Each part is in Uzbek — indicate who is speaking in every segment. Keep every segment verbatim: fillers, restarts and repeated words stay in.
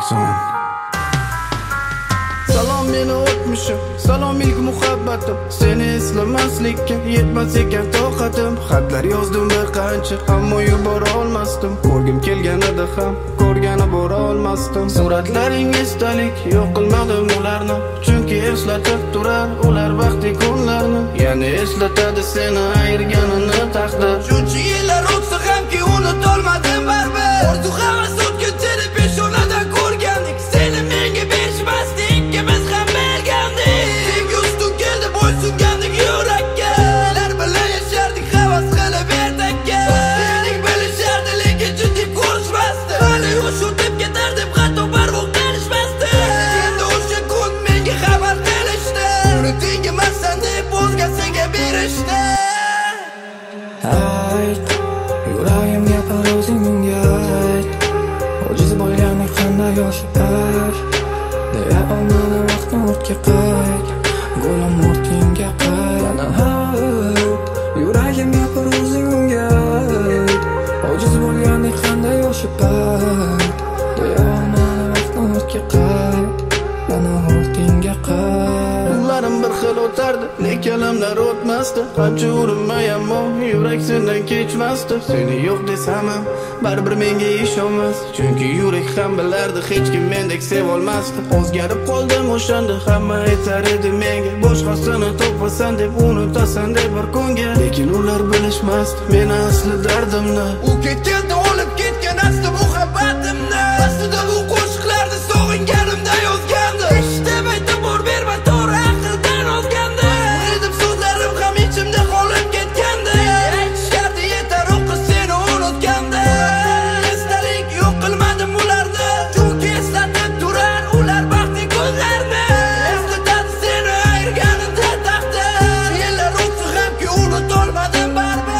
Speaker 1: Jackson. Salom meni o'tmishim, salom ilk muhabbatim. Seni eslamaslikka yetmas ekan toqatim. Xatlar yozdim bir qancha, ammo yubora olmasdim. Ko'rgim kelganida ham ko'rgani bora olmasdim. Suratlaring esdalik, yo'q qilmadim ularni, chunki eslatib turar ular vaqti kunlarni. Yana eslatadi seni ayirganini taqdir. Shuncha yillar o'tsa hamki unutolmadim baribir. Orzu havas o'tgan seni peshonadan ko'rgandik. Seni menga berishmasdi, ikkimiz ham bergandik. Senga ustun keldi bo'ysungandik yurakka. Ular bilan yashardik havas qilib ertakka. Sening bilishardi lekin jiddiy ko'rishmasdi. Hali o'sha o'tib ketar deb hatto barvoq berishmasdi. Endi o'sha kun menga xabar qilishdi. Unuting emassan deb o'zgasiga berishdi.
Speaker 2: Ayt, yuragim gapir o'zing unga ayt. Ojiz bo'lgani qanday yoshlar, deya olmadi vaqtni o'tga qayt. Go'lim o'rtingga qayt. Ayt, yuragim gapir o'zing unga ayt. Ojiz bo'lgani qanday yoshlar, deya olmadi vaqtni o'tga qayt. Yana o'rtingga qayt.
Speaker 1: Kunlarim bir xil o'tardi, lekinimlar o'tmasdi. Qancha urinmay ammo yurak sendan kechmasdi. Seni yo'q desam ham baribir menga ishonmas, chunki yurak ham bilardi hech kim mendek sevolmasdi. O'zgarib qoldim o'shanda, hamma aytar edi menga boshqasini topasan deb, unutasan deb bir kunga. Lekin ular bilishmasdi meni asli dardimni. U ketganda olib ketgan asli muhabbatimni. Aslida bu qo'shiqlarni sog'inganimda yozgandi. Eshitib aytib bor berma to'g'ri aqldan ozgandi. Dedim so'zlarim ham ichimda qolib ketgandi. Aytishardi yetar o'qi seni unutgandi. Esdalik yo'q qilmadim ularni, chunki eslatib turar ular baxtli kunlarni. Eslatadi seni ayirganida taqdir. Yillar o'tsa hamki unutolmadim baribir.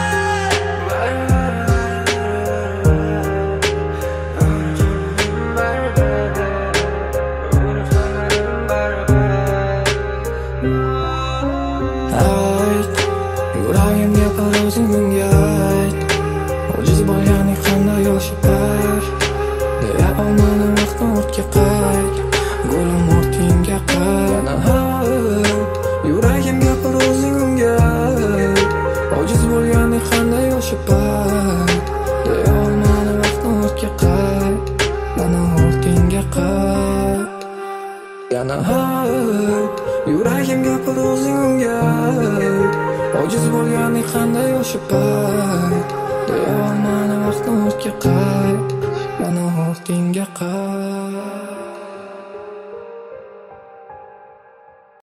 Speaker 2: Ayt, yuragim gapir o'zing unga ayt. Ojiz bo'lgani qanday yoshlar, deya olmadi vaqtni o'tga qayt. Go'lim o'rtingga qayt. Ayt, yuragim gapir o'zing unga ayt. Ojiz bo'lgani qanday yoshlar, deya olmadi vaqtni o'tga qayt. Yana o'rtingga qayt. Yana ayt, yuragim gapir o'zing unga ayt. Ojiz bo'lgani qanday yoshlar, deya olmadi vaqtni o'tga qayt. Yana o'rtingga qayt.